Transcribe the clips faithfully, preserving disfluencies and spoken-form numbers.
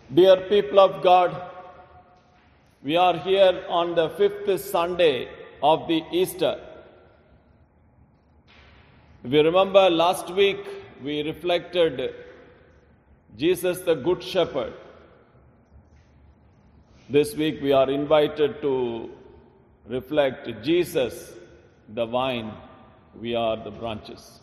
Dear people of God, we are here on the fifth Sunday of the Easter. If you remember, last week we reflected Jesus the Good Shepherd. This week we are invited to reflect Jesus the vine, we are the branches.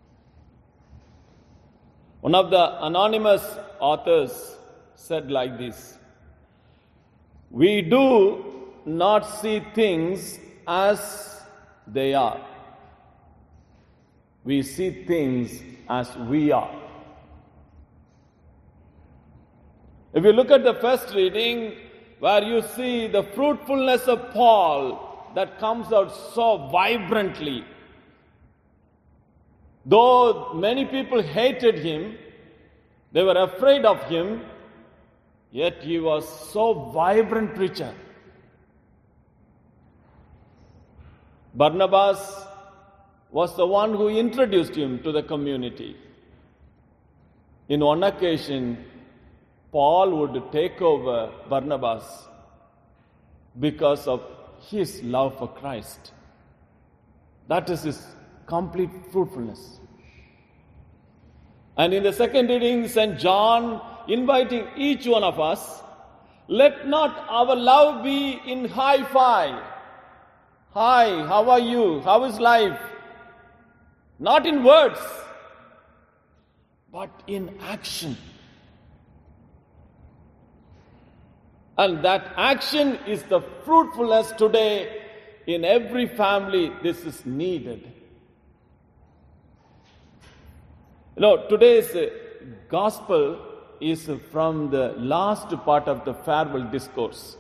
One of the anonymous authors said like this: we do not see things as they are. We see things as we are. If you look at the first reading, where you see the fruitfulness of Paul that comes out so vibrantly. Though many people hated him, they were afraid of him, yet he was so vibrant preacher. Barnabas was the one who introduced him to the community. In one occasion, Paul would take over Barnabas because of his love for Christ. That is his complete fruitfulness. And in the second reading, Saint John inviting each one of us, let not our love be in hi-fi. Hi, how are you? How is life? Not in words, but in action. And that action is the fruitfulness today. In every family, this is needed. You know, today's gospel is from the last part of the farewell discourse.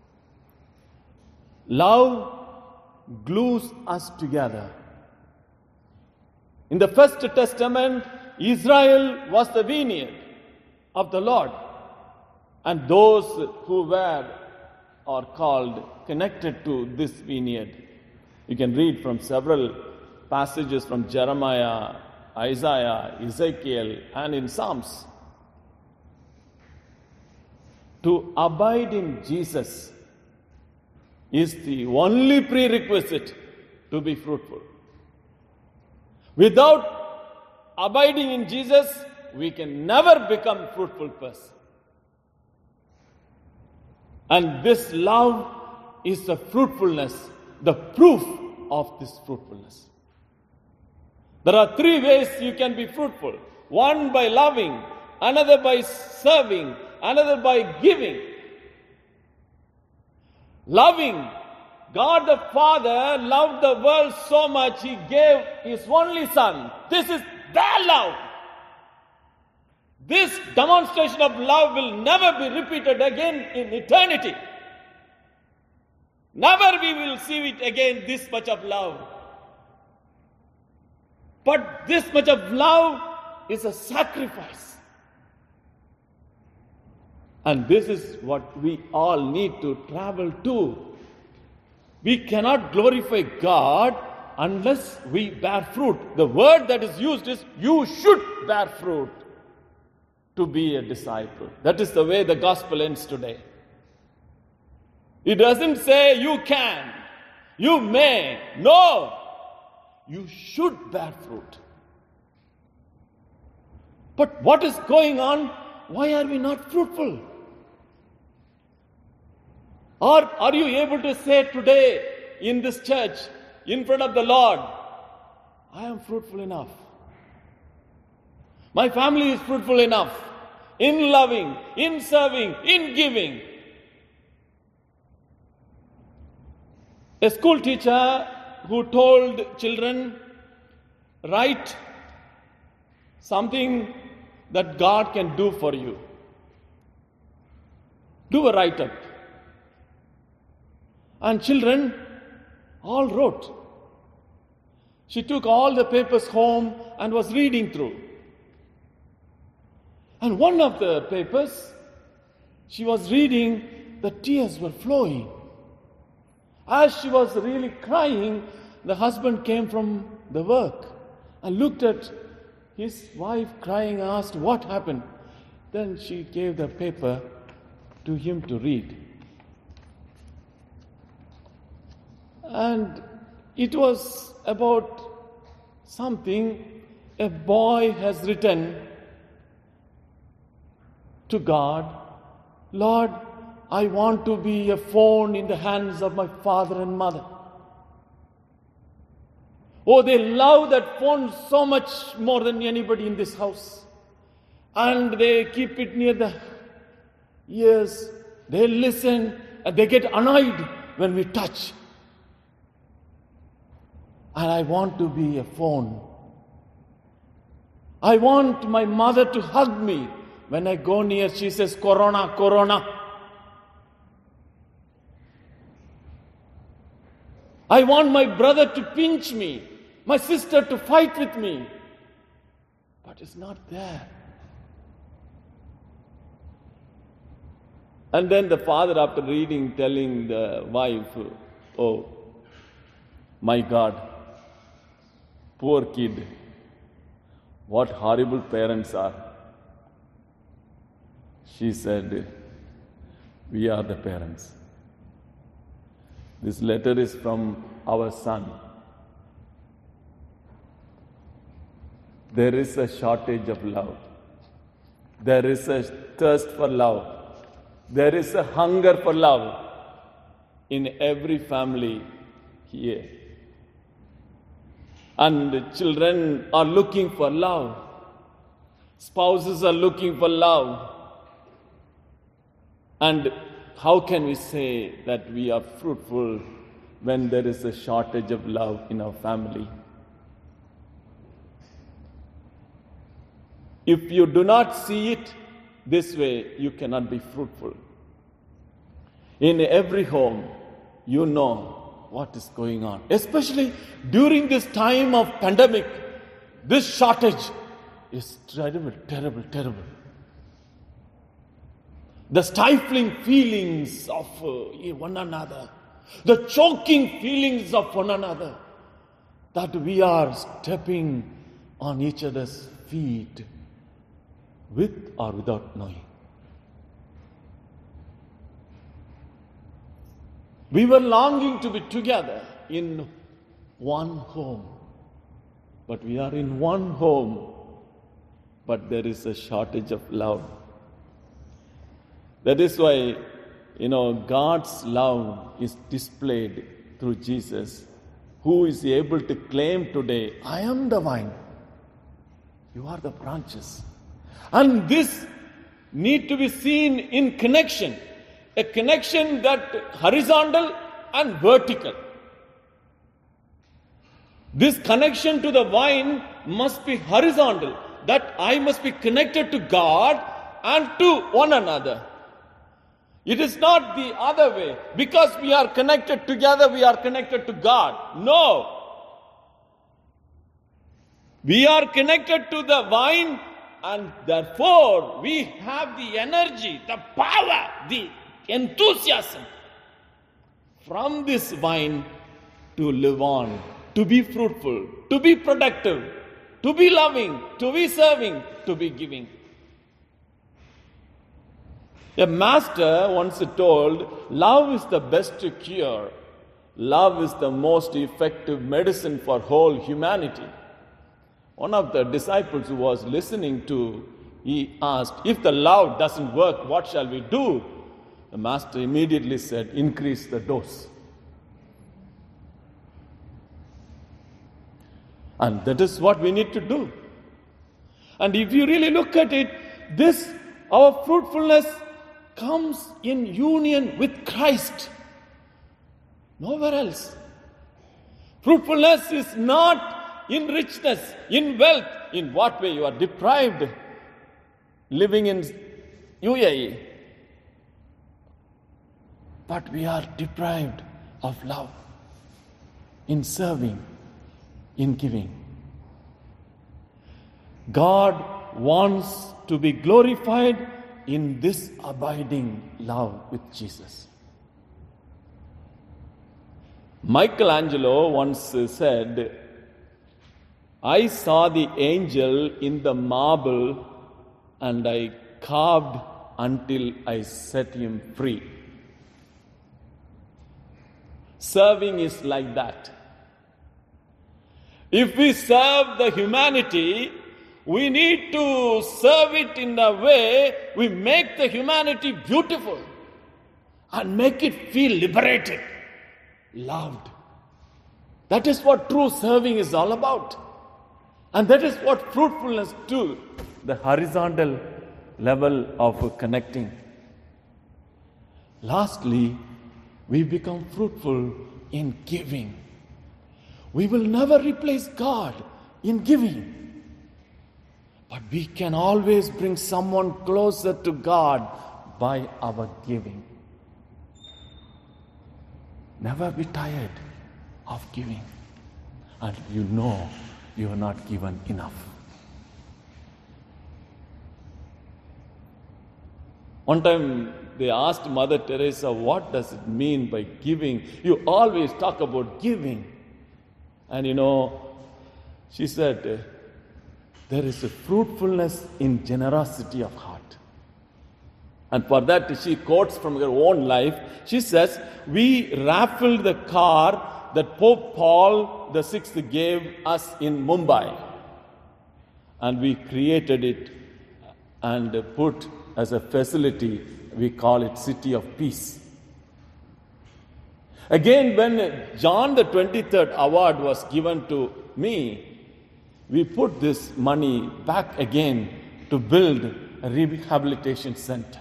Love glues us together. In the First Testament, Israel was the vineyard of the Lord. And those who were or called connected to this vineyard. You can read from several passages from Jeremiah, Isaiah, Ezekiel, and in Psalms. To abide in Jesus is the only prerequisite to be fruitful. Without abiding in Jesus, we can never become a fruitful person. And this love is the fruitfulness, the proof of this fruitfulness. There are three ways you can be fruitful. One by loving, another by serving, another by giving. Loving. God the Father loved the world so much, He gave His only Son. This is their love. This demonstration of love will never be repeated again in eternity. Never we will see it again, this much of love. But this much of love is a sacrifice. And this is what we all need to travel to. We cannot glorify God unless we bear fruit. The word that is used is, you should bear fruit to be a disciple. That is the way the gospel ends today. It doesn't say you can, you may. No, you should bear fruit. But what is going on? Why are we not fruitful? Or are you able to say today in this church, in front of the Lord, I am fruitful enough. My family is fruitful enough in loving, in serving, in giving. A school teacher who told children, write something that God can do for you. Do a write-up. And children all wrote. She took all the papers home and was reading through. And one of the papers, she was reading, the tears were flowing. As she was really crying, the husband came from the work and looked at his wife crying and asked, what happened? then she gave the paper to him to read. And it was about something a boy has written to God, Lord, I want to be a phone in the hands of my father and mother. Oh, they love that phone so much more than anybody in this house. And they keep it near the ears. They listen and they get annoyed when we touch. And I want to be a phone. I want my mother to hug me. When I go near, she says, Corona, Corona. I want my brother to pinch me, my sister to fight with me. But it's not there. And then the father, after reading, telling the wife, oh, my God, poor kid, what horrible parents are. She said, we are the parents. This letter is from our son. There is a shortage of love. There is a thirst for love. There is a hunger for love in every family here. And children are looking for love. Spouses are looking for love. And how can we say that we are fruitful when there is a shortage of love in our family? If you do not see it this way, you cannot be fruitful. In every home, you know what is going on. Especially during this time of pandemic, this shortage is terrible, terrible, terrible. The stifling feelings of uh, one another, the choking feelings of one another, that we are stepping on each other's feet with or without knowing. We were longing to be together in one home, but we are in one home, but there is a shortage of love. That is why, you know, God's love is displayed through Jesus, who is able to claim today, I am the vine, you are the branches. And this need to be seen in connection, a connection that horizontal and vertical. This connection to the vine must be horizontal, that I must be connected to God and to one another. It is not the other way. Because we are connected together, we are connected to God. No. We are connected to the vine, and therefore we have the energy, the power, the enthusiasm from this vine to live on, to be fruitful, to be productive, to be loving, to be serving, to be giving. A master once told, love is the best cure. Love is the most effective medicine for whole humanity. One of the disciples who was listening to, he asked, if the love doesn't work, what shall we do? The master immediately said, increase the dose. And that is what we need to do. And if you really look at it, this, our fruitfulness, comes in union with Christ. Nowhere else. Fruitfulness is not in richness, in wealth. In what way you are deprived living in U A E. But we are deprived of love, in serving, in giving. God wants to be glorified in this abiding love with Jesus. Michelangelo once said, I saw the angel in the marble and I carved until I set him free. Serving is like that. If we serve the humanity, we need to serve it in a way we make the humanity beautiful and make it feel liberated, loved. That is what true serving is all about. And that is what fruitfulness do, the horizontal level of connecting. Lastly, we become fruitful in giving. We will never replace God in giving. But we can always bring someone closer to God by our giving. Never be tired of giving. And you know you are not given enough. One time they asked Mother Teresa, what does it mean by giving? You always talk about giving. And you know, she said, there is a fruitfulness in generosity of heart. And for that she quotes from her own life. She says, we raffled the car that Pope Paul the Sixth gave us in Mumbai. And we created it and put as a facility, we call it City of Peace. Again, when John the twenty-third award was given to me, we put this money back again to build a rehabilitation center.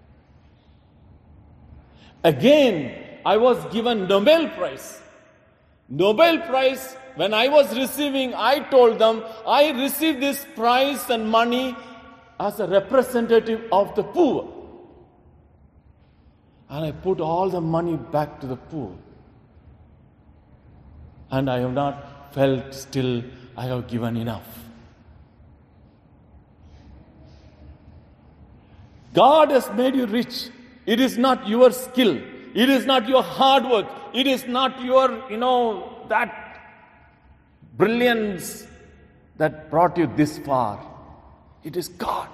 Again, I was given Nobel Prize. Nobel Prize, when I was receiving, I told them, I received this prize and money as a representative of the poor. And I put all the money back to the poor. And I have not felt still I have given enough. God has made you rich. It is not your skill. It is not your hard work. It is not your, you know, that brilliance that brought you this far. It is God.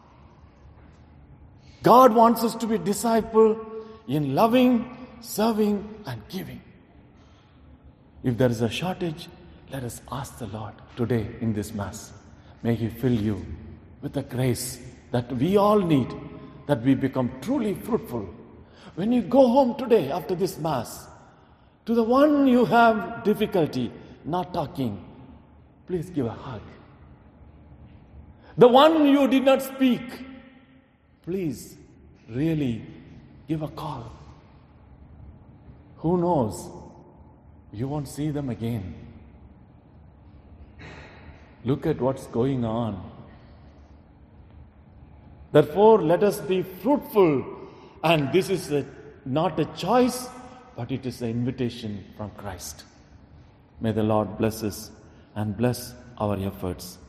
God wants us to be disciple in loving, serving, and giving. If there is a shortage, let us ask the Lord today in this Mass. May He fill you with the grace that we all need, that we become truly fruitful. When you go home today after this Mass, to the one you have difficulty not talking, please give a hug. The one you did not speak, please really give a call. Who knows? You won't see them again. Look at what's going on. Therefore, let us be fruitful. And this is a, not a choice, but it is an invitation from Christ. May the Lord bless us and bless our efforts.